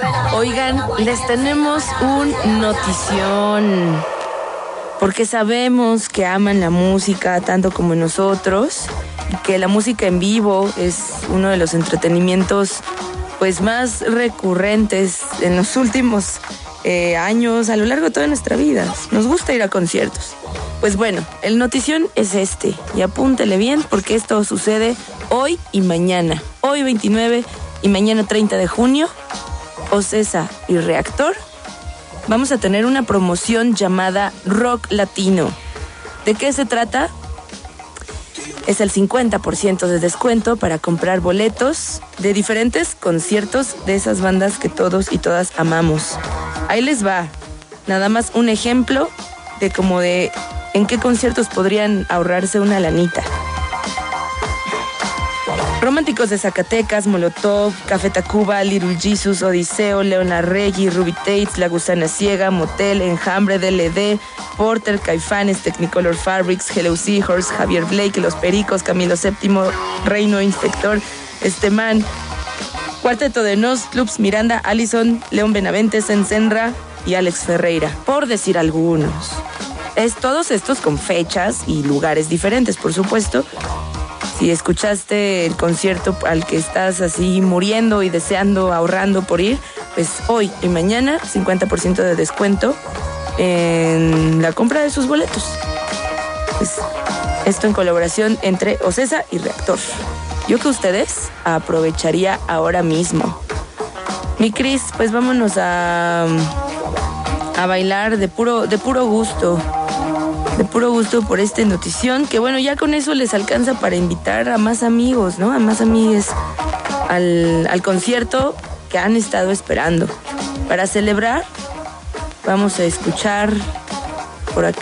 Oigan, les tenemos un notición, porque sabemos que aman la música tanto como nosotros, y que la música en vivo es uno de los entretenimientos pues más recurrentes en los últimos años, a lo largo de toda nuestra vida. Nos gusta ir a conciertos. Pues bueno, el notición es este, y apúntele bien porque esto sucede hoy y mañana. Hoy 29 y mañana 30 de junio, Ocesa y Reactor vamos a tener una promoción llamada Rock Latino. ¿De qué se trata? Es el 50% de descuento para comprar boletos de diferentes conciertos de esas bandas que todos y todas amamos. Ahí les va, nada más un ejemplo de en qué conciertos podrían ahorrarse una lanita. Románticos de Zacatecas, Molotov, Café Tacuba, Little Jesus, Odiseo, Leona Reggi, Ruby Tates, La Gusana Ciega, Motel, Enjambre, DLD, Porter, Caifanes, Technicolor Fabrics, Hello Seahorse, Javier Blake, Los Pericos, Camilo VII, Reino Inspector, Esteman, Cuarteto de Nos, Clubs Miranda, Allison, León Benavente, Senra y Alex Ferreira, por decir algunos. Es todos estos con fechas y lugares diferentes, por supuesto. Si escuchaste el concierto al que estás así muriendo y deseando, ahorrando por ir, pues hoy y mañana 50% de descuento en la compra de sus boletos. Pues esto en colaboración entre Ocesa y Reactor. Yo que ustedes aprovecharía ahora mismo. Mi Cris, pues vámonos a bailar de puro gusto. De puro gusto por esta notición, que bueno, ya con eso les alcanza para invitar a más amigos, ¿no? A más amigues al concierto que han estado esperando. Para celebrar, vamos a escuchar por acá